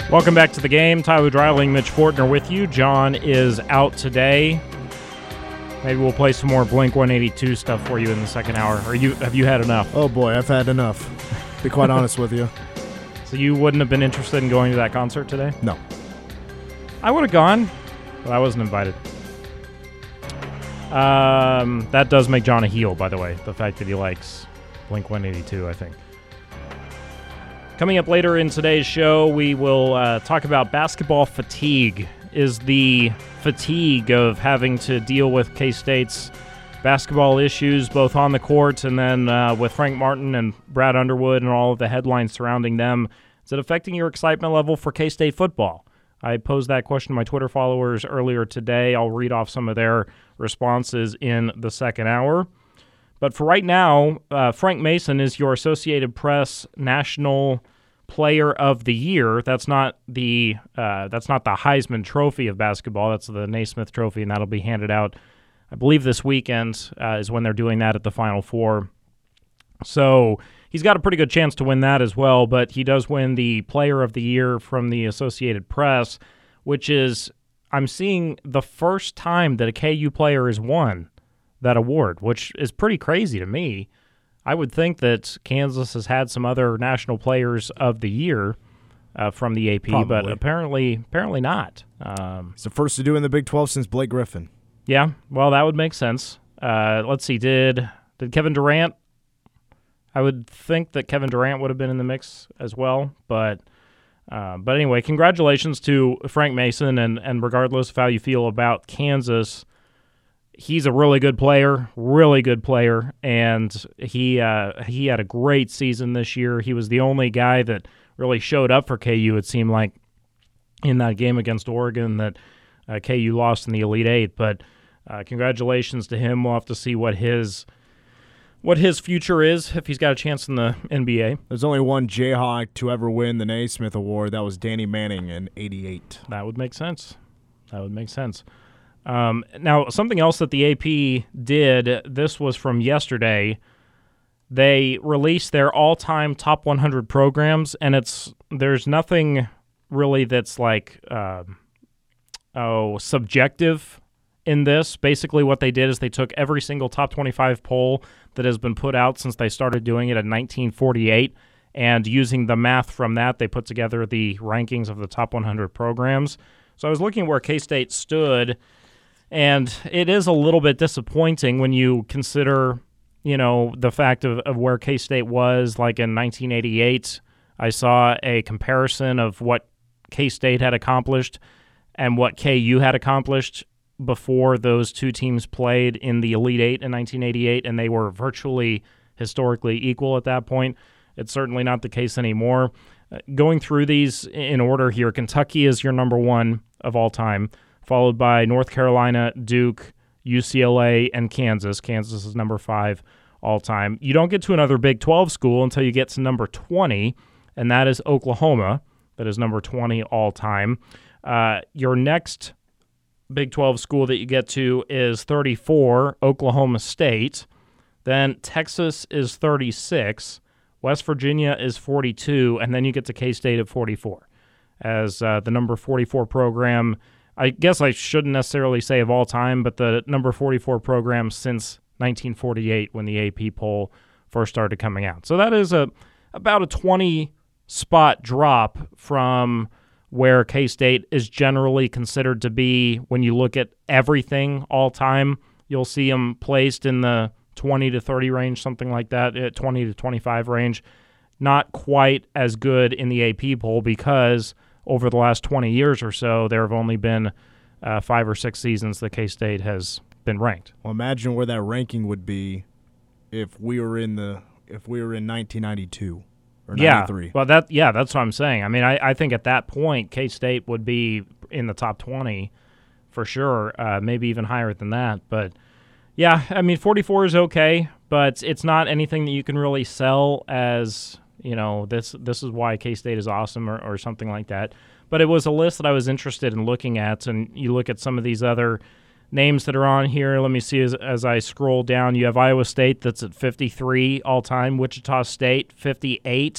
Welcome back to the game. Tyler Dreiling, Mitch Fortner with you. John is out today. Maybe we'll play some more Blink-182 stuff for you in the second hour. Have you had enough? Oh boy, I've had enough. Be quite honest with you. So you wouldn't have been interested in going to that concert today? No. I would have gone, but I wasn't invited. That does make John a heel, by the way, the fact that he likes Blink-182, I think. Coming up later in today's show, we will talk about basketball fatigue. Is the fatigue of having to deal with K-State's basketball issues, both on the court and then with Frank Martin and Brad Underwood and all of the headlines surrounding them, is it affecting your excitement level for K-State football? I posed that question to my Twitter followers earlier today. I'll read off some of their responses in the second hour. But for right now, Frank Mason is your Associated Press National Player of the Year. That's not the Heisman Trophy of basketball. That's the Naismith Trophy, and that'll be handed out, I believe, this weekend is when they're doing that at the Final Four. So he's got a pretty good chance to win that as well, but he does win the Player of the Year from the Associated Press, which is, I'm seeing the first time that a KU player has won that award, which is pretty crazy to me. I would think that Kansas has had some other national players of the year from the AP, Probably. But apparently not. It's the first to do in the Big 12 since Blake Griffin. Yeah, well, that would make sense. Let's see, did Kevin Durant? I would think that Kevin Durant would have been in the mix as well, but anyway, congratulations to Frank Mason, and regardless of how you feel about Kansas, he's a really good player, and he had a great season this year. He was the only guy that really showed up for KU, it seemed like, in that game against Oregon that KU lost in the Elite Eight. But congratulations to him. We'll have to see what his future is if he's got a chance in the NBA. There's only one Jayhawk to ever win the Naismith Award. That was Danny Manning in '88. That would make sense. Now, something else that the AP did, this was from yesterday, they released their all-time top 100 programs, and there's nothing really that's like subjective in this. Basically what they did is they took every single top 25 poll that has been put out since they started doing it in 1948, and using the math from that, they put together the rankings of the top 100 programs. So I was looking where K-State stood, and it is a little bit disappointing when you consider, the fact of where K-State was, like in 1988. I saw a comparison of what K-State had accomplished and what KU had accomplished before those two teams played in the Elite Eight in 1988, and they were virtually historically equal at that point. It's certainly not the case anymore. Going through these in order here, Kentucky is your number one of all time, followed by North Carolina, Duke, UCLA, and Kansas. Kansas is number 5 all time. You don't get to another Big 12 school until you get to number 20, and that is Oklahoma. That is number 20 all time. Your next Big 12 school that you get to is 34, Oklahoma State. Then Texas is 36. West Virginia is 42, and then you get to K-State at 44 as the number 44 program. I guess I shouldn't necessarily say of all time, but the number 44 program since 1948 when the AP poll first started coming out. So that is about a 20-spot drop from where K-State is generally considered to be when you look at everything all time. You'll see them placed in the 20 to 30 range, something like that, 20 to 25 range. Not quite as good in the AP poll because over the last 20 years or so, there have only been 5 or 6 seasons that K-State has been ranked. Well, imagine where that ranking would be if we were in 1992 or 93. Well, that's what I'm saying. I mean, I think at that point, K-State would be in the top 20 for sure, maybe even higher than that. But yeah, I mean, 44 is okay, but it's not anything that you can really sell as, this is why K-State is awesome or something like that. But it was a list that I was interested in looking at, and you look at some of these other names that are on here. Let me see as I scroll down. You have Iowa State that's at 53 all-time, Wichita State 58,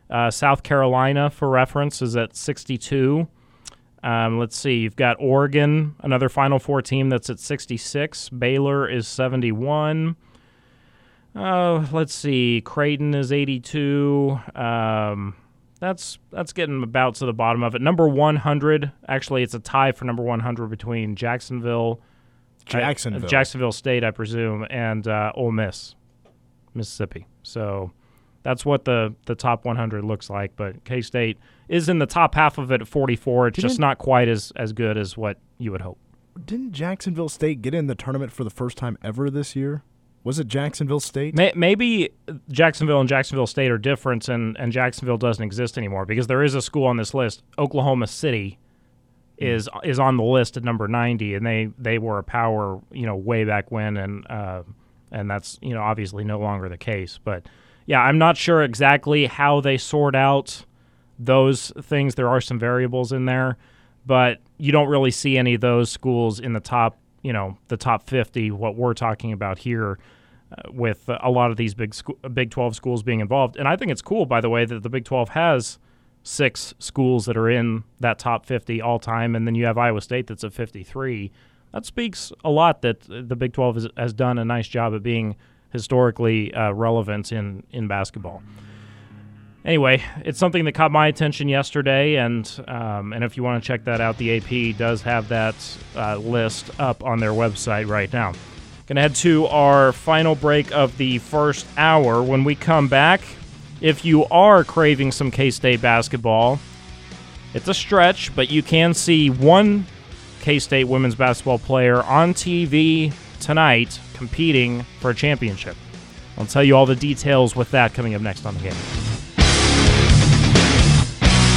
South Carolina, for reference, is at 62. Let's see. You've got Oregon, another Final Four team that's at 66. Baylor is 71. Let's see. Creighton is 82. That's getting about to the bottom of it. Number 100, actually, it's a tie for number 100 between Jacksonville State, I presume, and Ole Miss, Mississippi. So that's what the top 100 looks like. But K-State is in the top half of it at 44. It's just not quite as good as what you would hope. Didn't Jacksonville State get in the tournament for the first time ever this year? Was it Jacksonville State? Maybe Jacksonville and Jacksonville State are different, and Jacksonville doesn't exist anymore, because there is a school on this list. Oklahoma City is on the list at number 90, and they were a power, way back when, and that's obviously no longer the case. But yeah, I'm not sure exactly how they sort out those things. There are some variables in there, but you don't really see any of those schools in the top, the top 50. What we're talking about here. With a lot of these Big 12 schools being involved. And I think it's cool, by the way, that the Big 12 has 6 schools that are in that top 50 all time, and then you have Iowa State that's at 53. That speaks a lot that the Big 12 has done a nice job of being historically relevant in basketball. Anyway, it's something that caught my attention yesterday, and if you want to check that out, the AP does have that list up on their website right now. Going to head to our final break of the first hour. When we come back, if you are craving some K-State basketball, it's a stretch, but you can see one K-State women's basketball player on TV tonight competing for a championship. I'll tell you all the details with that coming up next on the game.